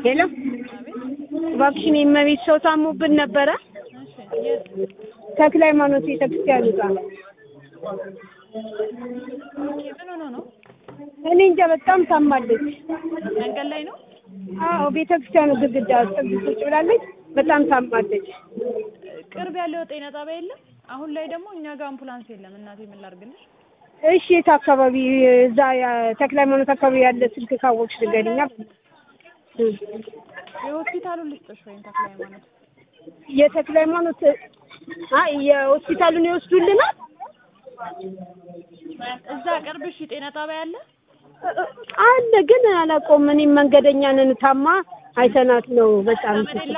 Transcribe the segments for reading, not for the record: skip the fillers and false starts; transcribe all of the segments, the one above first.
ሄሎ እባክሽን የመቤት ሰው ታሞብን ነበረ። ተክለ ሃይማኖት ቤተክርስቲያን ጋር ምን ሆኖ ነው? እኔ እንጃ በጣም ታማለች። መንገድ ላይ ነው? አዎ ቤተክርስቲያኑ ግድግዳ ቁጭ ብላለች። በጣም ታማለች። ቅርብ ያለው ጤና ጣቢያ የለም? አሁን ላይ ደግሞ እኛ ጋር አምቡላንስ የለም። እናቴ ምን ላድርግልሽ? እሺ የት አካባቢ? እዛ ተክለ ሃይማኖት አካባቢ ያለ ስልክ ካወቅሽ ንገሪኛ። የሆስፒታሉን ልስጥሽ ወይም ተክለ ሃይማኖት? የተክለ ሃይማኖት የሆስፒታሉን ይወስዱልናል? እዛ ቅርብሽ ጤና ጣቢያ አለ? አለ ግን አላውቀውም። እኔም መንገደኛ ነን። ታማ አይተናት ነው በጣም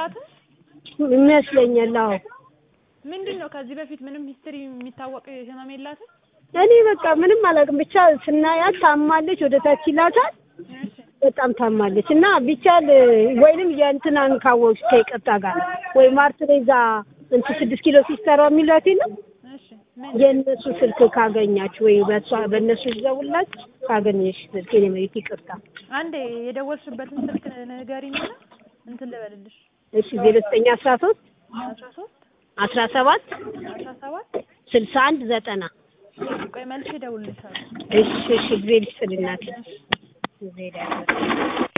ይመስለኛል። አዎ ምንድነው ከዚህ በፊት ምንም ሂስትሪ የሚታወቅ ህመም የላትም? እኔ በቃ ምንም አላውቅም። ብቻ ስናያት ታማለች፣ ወደ ታች ይላታል። በጣም ታማለች እና ቢቻል ወይንም የእንትናን ካወቅሽ ከይቅርታ ጋር ወይ ማርትሬዛ እንትን 6 ኪሎ ሲስተር የሚሏት የለም? የእነሱ ስልክ ካገኛችሁ ወይ በእነሱ ይዘውላት ካገኘሽ ስልክ የኔ ይቅርታ። አንዴ የደወልሽበትን ስልክ ንገሪኝና እንትን ልበልልሽ። እሺ 0913 17 61 90 ቆይ መልሼ እደውልልሻለሁ። እሺ እሺ እግዚአብሔር ይስጥልኝ እናቴ።